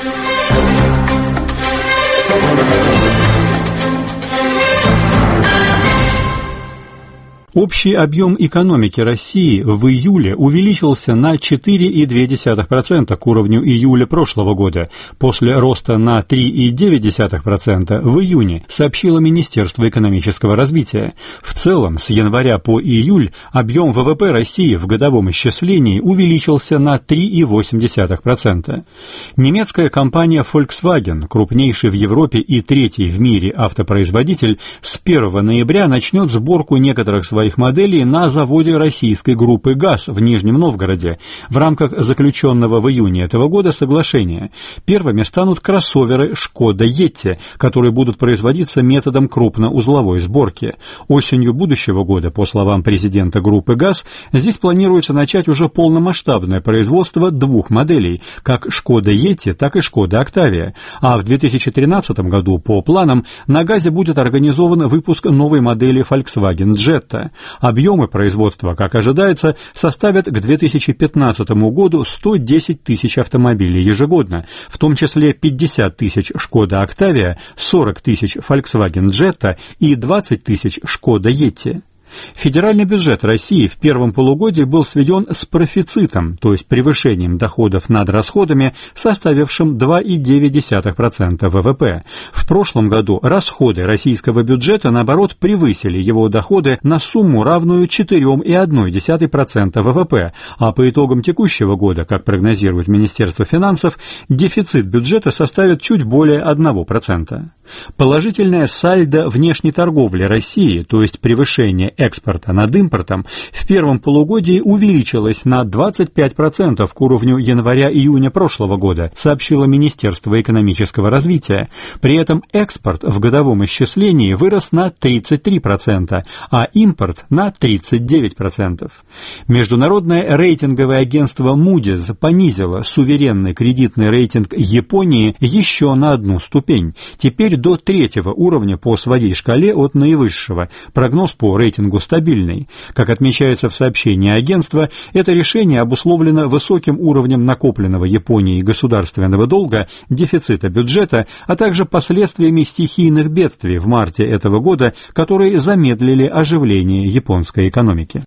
Общий объем экономики России в июле увеличился на четыре целых две десятых процента к уровню июля прошлого года, после роста на три целых девять десятых процента в июне, сообщило Министерство экономического развития. В целом, с января по июль объем ВВП России в годовом исчислении увеличился на три целых восемь десятых процента. Немецкая компания Volkswagen, крупнейший в Европе и третий в мире автопроизводитель, с первого ноября начнет сборку некоторых своих моделей на заводе российской группы ГАЗ в Нижнем Новгороде в рамках заключенного в июне этого года соглашения. Первыми станут кроссоверы Шкода Йетти, которые будут производиться методом крупноузловой сборки. Осенью будущего года, по словам президента группы ГАЗ, здесь планируется начать уже полномасштабное производство двух моделей, как Шкода Йетти, так и Шкода Октавия. А в две тысячи тринадцатом году, по планам, на ГАЗе будет организован выпуск новой модели Volkswagen Jetta. Объемы производства, как ожидается, составят к две тысячи пятнадцатому году сто десять тысяч автомобилей ежегодно, в том числе пятьдесят тысяч Шкода Октавия, сорок тысяч Volkswagen Jetta и двадцать тысяч Шкода Йетти. Федеральный бюджет России в первом полугодии был сведен с профицитом, то есть превышением доходов над расходами, составившим два целых девять десятых процента ВВП. В прошлом году расходы российского бюджета, наоборот, превысили его доходы на сумму, равную четыре целых одна десятая процента ВВП, а по итогам текущего года, как прогнозирует Министерство финансов, дефицит бюджета составит чуть более одного процента. Положительное сальдо внешней торговли России, то есть превышение экспорта над импортом, в первом полугодии увеличилось на двадцать пять процентов к уровню января-июня прошлого года, сообщило Министерство экономического развития. При этом экспорт в годовом исчислении вырос на тридцать три процента, а импорт на тридцать девять процентов. Международное рейтинговое агентство Moody's понизило суверенный кредитный рейтинг Японии еще на одну ступень, теперь до третьего уровня по своей шкале от наивысшего. Прогноз по рейтингу стабильный. Как отмечается в сообщении агентства, это решение обусловлено высоким уровнем накопленного Японией государственного долга, дефицита бюджета, а также последствиями стихийных бедствий в марте этого года, которые замедлили оживление японской экономики.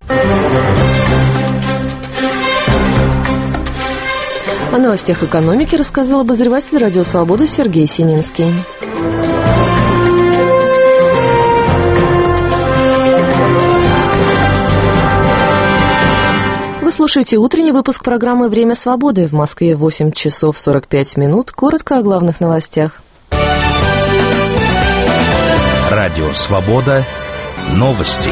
О новостях экономики рассказал обозреватель Радио Свобода Сергей Сининский. Вы слушаете утренний выпуск программы «Время свободы». В Москве восемь часов сорок пять минут. Коротко о главных новостях. Радио «Свобода». Новости.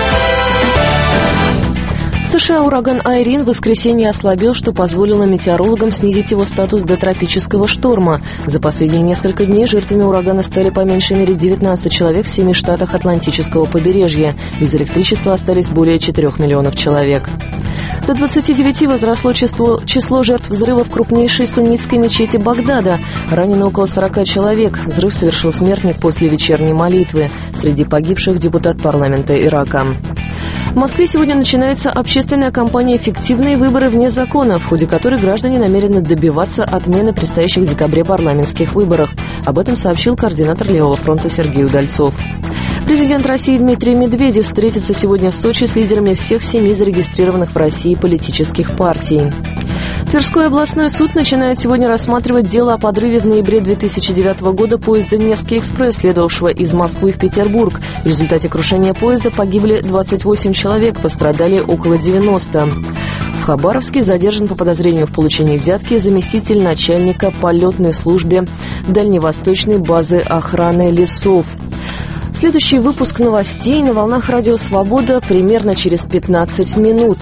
В США ураган Айрин в воскресенье ослабел, что позволило метеорологам снизить его статус до тропического шторма. За последние несколько дней жертвами урагана стали по меньшей мере девятнадцать человек в семи штатах Атлантического побережья. Без электричества остались более четырех миллионов человек. До двадцати девяти возросло число, число жертв взрыва в крупнейшей суннитской мечети Багдада. Ранено около сорока человек. Взрыв совершил смертник после вечерней молитвы. Среди погибших депутат парламента Ирака. В Москве сегодня начинается общественная кампания «Эффективные выборы вне закона», в ходе которой граждане намерены добиваться отмены предстоящих в декабре парламентских выборов. Об этом сообщил координатор Левого фронта Сергей Удальцов. Президент России Дмитрий Медведев встретится сегодня в Сочи с лидерами всех семи зарегистрированных в России политических партий. Тверской областной суд начинает сегодня рассматривать дело о подрыве в ноябре две тысячи девятого года поезда «Невский экспресс», следовавшего из Москвы в Петербург. В результате крушения поезда погибли двадцать восемь человек, пострадали около девяноста. В Хабаровске задержан по подозрению в получении взятки заместитель начальника по летной службе Дальневосточной базы охраны лесов. Следующий выпуск новостей на волнах Радио Свобода примерно через пятнадцать минут.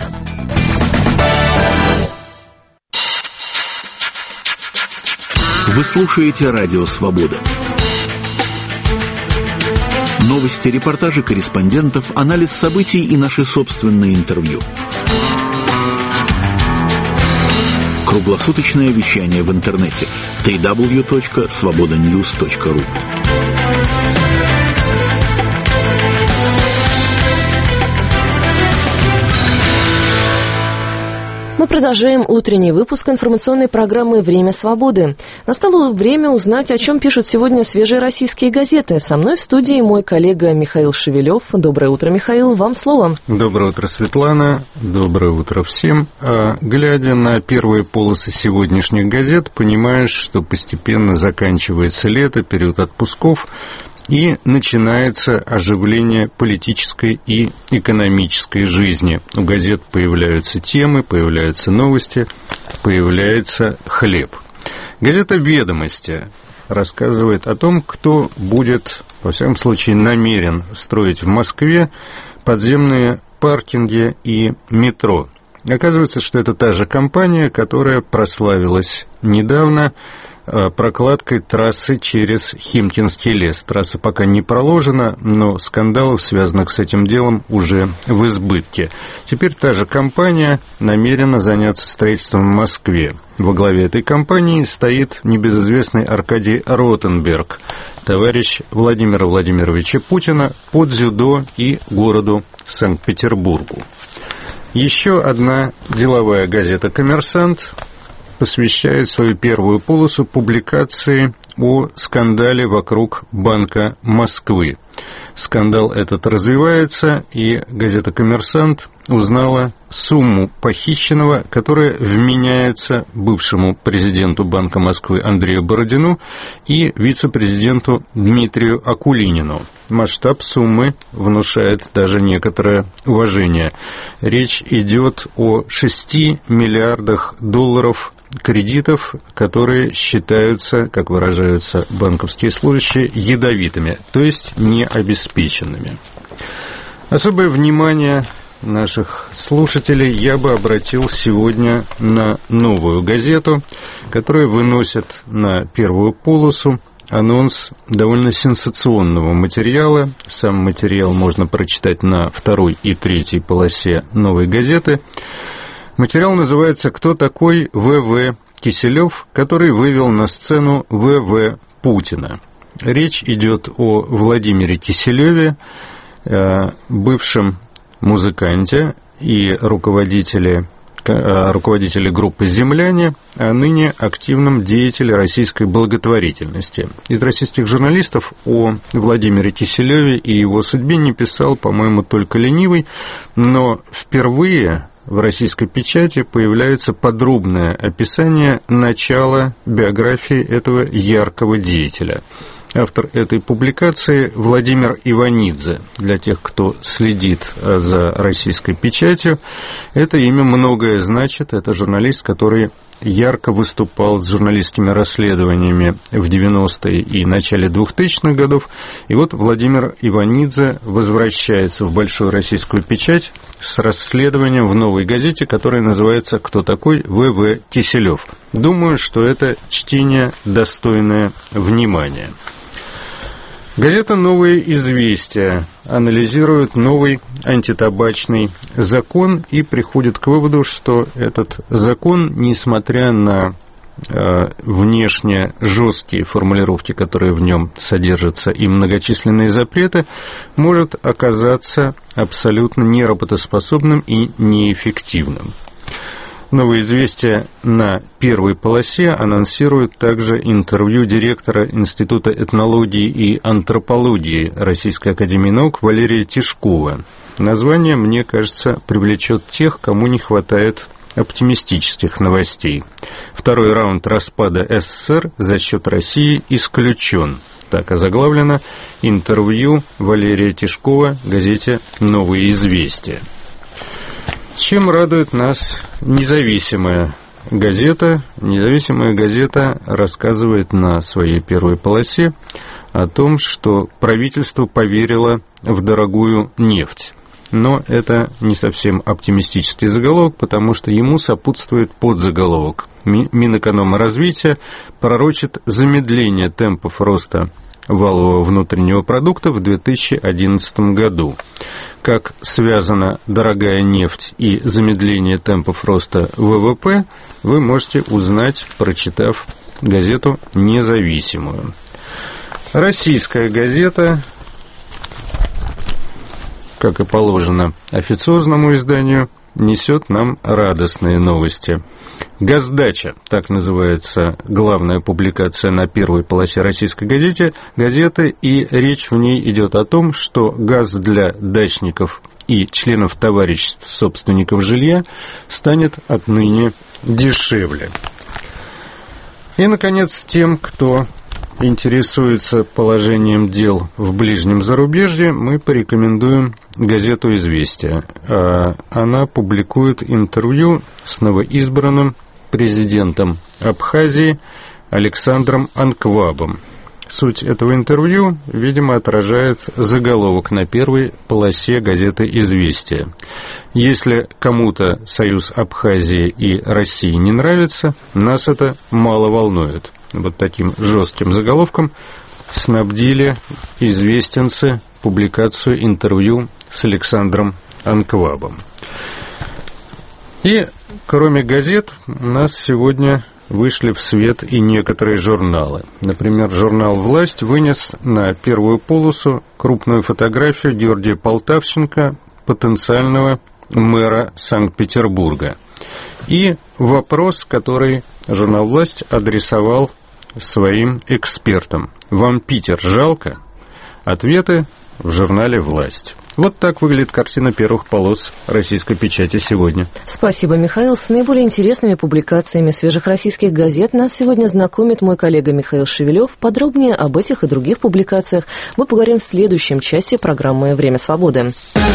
Вы слушаете Радио Свобода. Новости, репортажи корреспондентов, анализ событий и наши собственные интервью. Круглосуточное вещание в интернете дабл ю дабл ю дабл ю точка свобода ньюс точка ру. Мы продолжаем утренний выпуск информационной программы «Время свободы». Настало время узнать, о чем пишут сегодня свежие российские газеты. Со мной в студии мой коллега Михаил Шевелев. Доброе утро, Михаил, вам слово. Доброе утро, Светлана. Доброе утро всем. Глядя на первые полосы сегодняшних газет, понимаешь, что постепенно заканчивается лето, период отпусков, и начинается оживление политической и экономической жизни. У газет появляются темы, появляются новости, появляется хлеб. Газета «Ведомости» рассказывает о том, кто будет, во всяком случае, намерен строить в Москве подземные паркинги и метро. Оказывается, что это та же компания, которая прославилась недавно прокладкой трассы через Химкинский лес. Трасса пока не проложена, но скандалов, связанных с этим делом, уже в избытке. Теперь та же компания намерена заняться строительством в Москве. Во главе этой компании стоит небезызвестный Аркадий Ротенберг, товарищ Владимира Владимировича Путина по дзюдо и городу Санкт-Петербургу. Еще одна деловая газета «Коммерсант» посвящает свою первую полосу публикации о скандале вокруг Банка Москвы. Скандал этот развивается, и газета «Коммерсант» узнала сумму похищенного, которая вменяется бывшему президенту Банка Москвы Андрею Бородину и вице-президенту Дмитрию Акулинину. Масштаб суммы внушает даже некоторое уважение. Речь идет о шести миллиардах долларов кредитов, которые считаются, как выражаются банковские служащие, ядовитыми, то есть необеспеченными. Особое внимание наших слушателей я бы обратил сегодня на новую газету, которая выносит на первую полосу анонс довольно сенсационного материала. Сам материал можно прочитать на второй и третьей полосе новой газеты. Материал называется «Кто такой вэ вэ Киселев, который вывел на сцену вэ вэ Путина?». Речь идет о Владимире Киселеве, бывшем музыканте и руководителе, руководителе группы «Земляне», а ныне активном деятеле российской благотворительности. Из российских журналистов о Владимире Киселеве и его судьбе не писал, по-моему, только ленивый, но впервые в российской печати появляется подробное описание начала биографии этого яркого деятеля. Автор этой публикации Владимир Иванидзе. Для тех, кто следит за российской печатью, это имя многое значит. Это журналист, который ярко выступал с журналистскими расследованиями в девяностые и начале двухтысячных годов. И вот Владимир Иванидзе возвращается в большую российскую печать с расследованием в новой газете, которая называется «Кто такой вэ вэ Киселев?». Думаю, что это чтение достойное внимания. Газета «Новые известия» анализирует новый антитабачный закон и приходит к выводу, что этот закон, несмотря на э, внешне жесткие формулировки, которые в нем содержатся, и многочисленные запреты, может оказаться абсолютно неработоспособным и неэффективным. «Новые известия» на первой полосе анонсируют также интервью директора Института этнологии и антропологии Российской академии наук Валерия Тишкова. Название, мне кажется, привлечет тех, кому не хватает оптимистических новостей. Второй раунд распада СССР за счет России исключен. Так озаглавлено интервью Валерия Тишкова газете «Новые известия». Чем радует нас независимая газета? Независимая газета рассказывает на своей первой полосе о том, что правительство поверило в дорогую нефть. Но это не совсем оптимистический заголовок, потому что ему сопутствует подзаголовок. Минэкономразвития пророчит замедление темпов роста валового внутреннего продукта в две тысячи одиннадцатом году. Как связана дорогая нефть и замедление темпов роста ВВП, вы можете узнать, прочитав газету «Независимую». Российская газета, как и положено официозному изданию, несет нам радостные новости. «Газдача», так называется главная публикация на первой полосе российской газеты, газеты, и речь в ней идет о том, что газ для дачников и членов товариществ собственников жилья станет отныне дешевле. И, наконец, тем, кто интересуется положением дел в ближнем зарубежье, мы порекомендуем газету «Известия». Она публикует интервью с новоизбранным президентом Абхазии Александром Анквабом. Суть этого интервью, видимо, отражает заголовок на первой полосе газеты «Известия». Если кому-то союз Абхазии и России не нравится, нас это мало волнует. Вот таким жестким заголовком снабдили известенцы публикацию интервью с Александром Анквабом. И кроме газет у нас сегодня вышли в свет и некоторые журналы. Например, журнал «Власть» вынес на первую полосу крупную фотографию Георгия Полтавченко, потенциального мэра Санкт-Петербурга. И вопрос, который журнал «Власть» адресовал своим экспертам. «Вам Питер жалко?» Ответы в журнале «Власть». Вот так выглядит картина первых полос российской печати сегодня. Спасибо, Михаил. С наиболее интересными публикациями свежих российских газет нас сегодня знакомит мой коллега Михаил Шевелев. Подробнее об этих и других публикациях мы поговорим в следующем часе программы «Время свободы».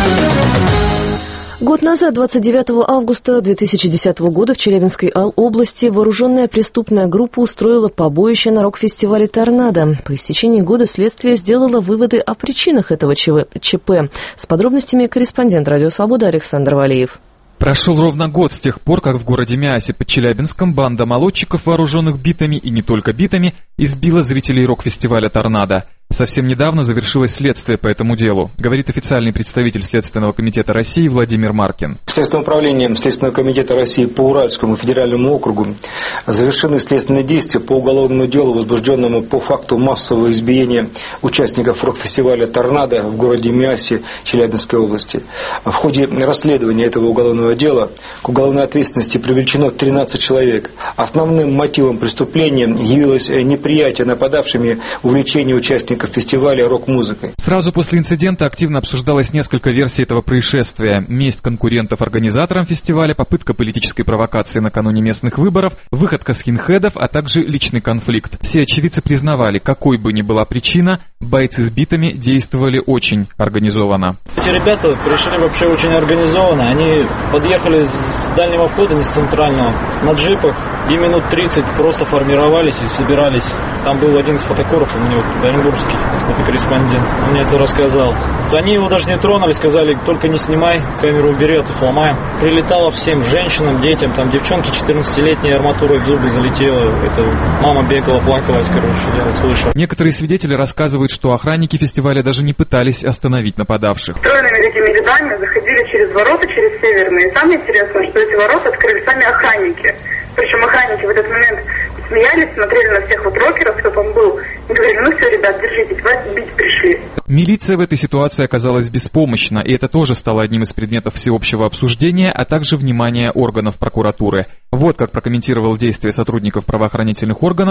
Год назад, двадцать девятого августа две тысячи десятого года, в Челябинской области вооруженная преступная группа устроила побоище на рок-фестивале «Торнадо». По истечении года следствие сделало выводы о причинах этого ЧП. С подробностями корреспондент «Радио Свобода» Александр Валиев. Прошел ровно год с тех пор, как в городе Миасе под Челябинском банда молодчиков, вооруженных битами и не только битами, избила зрителей рок-фестиваля «Торнадо». Совсем недавно завершилось следствие по этому делу, говорит официальный представитель Следственного комитета России Владимир Маркин. Следственным управлением Следственного комитета России по Уральскому федеральному округу завершены следственные действия по уголовному делу, возбужденному по факту массового избиения участников рок-фестиваля «Торнадо» в городе Миасе Челябинской области. В ходе расследования этого уголовного дела к уголовной ответственности привлечено тринадцать человек. Основным мотивом преступления явилось неприятие нападавшими увлечения участников фестиваля рок-музыкой. Сразу после инцидента активно обсуждалось несколько версий этого происшествия. Месть конкурентов организаторам фестиваля, попытка политической провокации накануне местных выборов, выходка скинхедов, а также личный конфликт. Все очевидцы признавали, какой бы ни была причина, бойцы с битами действовали очень организованно. Эти ребята пришли вообще очень организованно. Они подъехали с дальнего входа, не с центрального, на джипах, и минут тридцать просто формировались и собирались. Там был один из фотокоров, у меня вот, оренбургский фотокорреспондент, он мне это рассказал. Они его даже не тронули, сказали, только не снимай, камеру убери, а то сломаем. Прилетало всем, женщинам, детям, там девчонки четырнадцатилетней арматурой в зубы залетела. Это мама бегала, плакалась, короче, я слышал. Некоторые свидетели рассказывают, что охранники фестиваля даже не пытались остановить нападавших. Стройными такими рядами заходили через ворота, через северные. И самое интересное, что эти ворота открыли сами охранники. Причем охранники в этот момент смеялись, смотрели на всех вот рокеров, кто там был, и говорили, ну все, ребят, держитесь, вас бить пришли. Милиция в этой ситуации оказалась беспомощна, и это тоже стало одним из предметов всеобщего обсуждения, а также внимания органов прокуратуры. Вот как прокомментировал действия сотрудников правоохранительных органов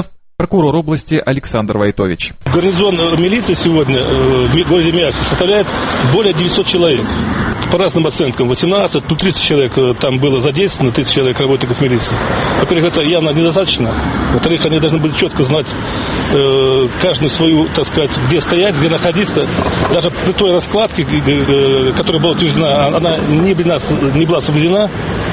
прокурор области Александр Войтович. Гарнизон милиции сегодня в городе Миасе составляет более девятисот человек. По разным оценкам, восемнадцать, ну тридцать человек там было задействовано, тридцать человек работников милиции. Во-первых, это явно недостаточно. Во-вторых, они должны были четко знать э, каждую свою, так сказать, где стоять, где находиться. Даже при той раскладке, э, которая была утверждена, она не была, не была соблюдена.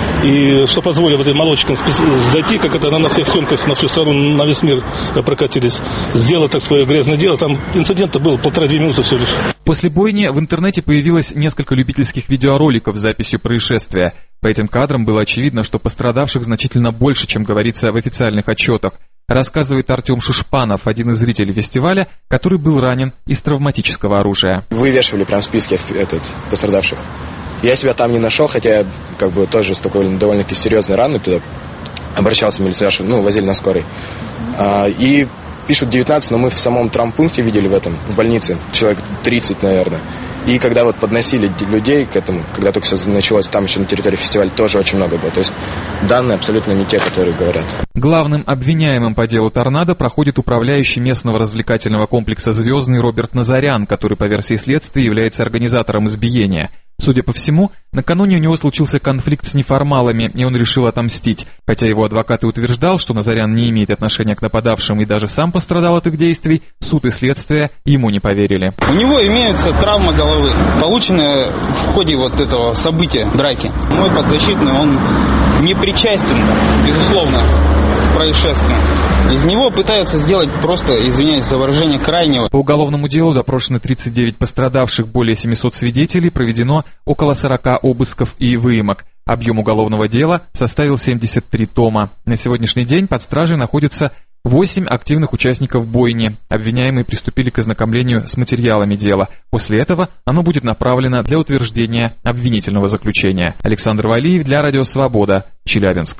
И что позволило вот этим молодчикам зайти, как это на всех съемках, на всю страну, на весь мир прокатились, сделать так свое грязное дело. Там инцидентов было полтора-две минуты всего лишь. После бойни в интернете появилось несколько любительских видеороликов с записью происшествия. По этим кадрам было очевидно, что пострадавших значительно больше, чем говорится в официальных отчетах. Рассказывает Артем Шушпанов, один из зрителей фестиваля, который был ранен из травматического оружия. Вывешивали прям списки этот, пострадавших. Я себя там не нашел, хотя я как бы тоже с такой довольно-таки серьезной раной туда обращался милиционер, ну, возили на скорой. А, и пишут девятнадцать, но мы в самом травмпункте видели в этом, в больнице, человек тридцать, наверное. И когда вот подносили людей к этому, когда только все началось, там еще на территории фестиваля тоже очень много было. То есть данные абсолютно не те, которые говорят. Главным обвиняемым по делу «Торнадо» проходит управляющий местного развлекательного комплекса «Звездный» Роберт Назарян, который, по версии следствия, является организатором избиения. Судя по всему, накануне у него случился конфликт с неформалами, и он решил отомстить. Хотя его адвокат и утверждал, что Назарян не имеет отношения к нападавшим и даже сам пострадал от их действий, суд и следствие ему не поверили. У него имеются травмы головы, полученные в ходе вот этого события, драки. Мой подзащитный, он не причастен, безусловно, к происшествию. Из него пытаются сделать просто, извиняюсь за выражение, крайнего. По уголовному делу допрошены тридцать девять пострадавших, более семисот свидетелей, проведено около сорока обысков и выемок. Объем уголовного дела составил семьдесят три тома. На сегодняшний день под стражей находится восемь активных участников бойни. Обвиняемые приступили к ознакомлению с материалами дела. После этого оно будет направлено для утверждения обвинительного заключения. Александр Валиев для Радио Свобода, Челябинск.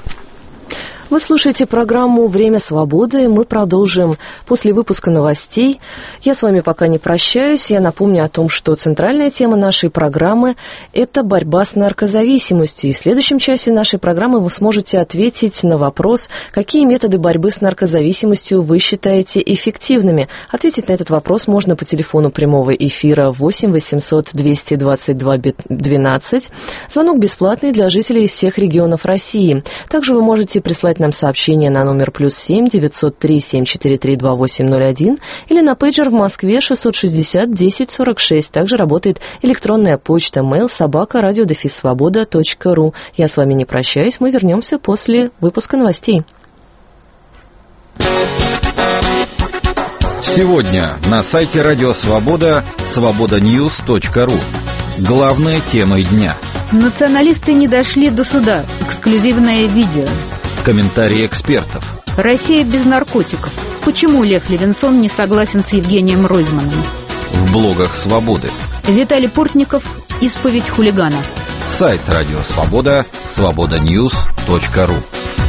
Вы слушаете программу «Время свободы». Мы продолжим после выпуска новостей. Я с вами пока не прощаюсь. Я напомню о том, что центральная тема нашей программы – это борьба с наркозависимостью. И в следующем часе нашей программы вы сможете ответить на вопрос, какие методы борьбы с наркозависимостью вы считаете эффективными. Ответить на этот вопрос можно по телефону прямого эфира восемь восемьсот двести двадцать два двенадцать. Звонок бесплатный для жителей всех регионов России. Также вы можете прислать нам сообщение на номер плюс семь девятьсот три семь четыре три два восемь ноль один или на пейджер в Москве шестьсот шестьдесят десять сорок шесть. Также работает электронная почта mail собака радио дефис свобода точка ру. Я с вами не прощаюсь, мы вернемся после выпуска новостей. Сегодня на сайте Радио Свобода свобода ньюс точка ру. Главная тема дня. Националисты не дошли до суда. Эксклюзивное видео. Комментарии экспертов. Россия без наркотиков. Почему Лев Левинсон не согласен с Евгением Ройзманом? В блогах «Свободы». Виталий Портников. Исповедь хулигана. Сайт Радио Свобода свобода ньюс точка ру.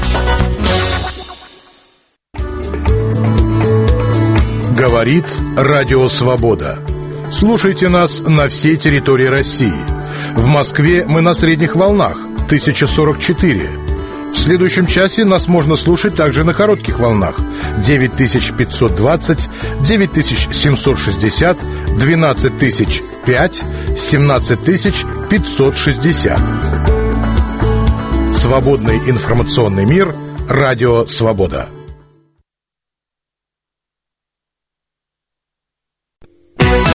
Говорит Радио Свобода. Слушайте нас на всей территории России. В Москве мы на средних волнах тысяча сорок четыре. В следующем часе нас можно слушать также на коротких волнах девять тысяч пятьсот двадцать, девять тысяч семьсот шестьдесят, двенадцать тысяч пять, семнадцать тысяч пятьсот шестьдесят. Свободный информационный мир. Радио Свобода.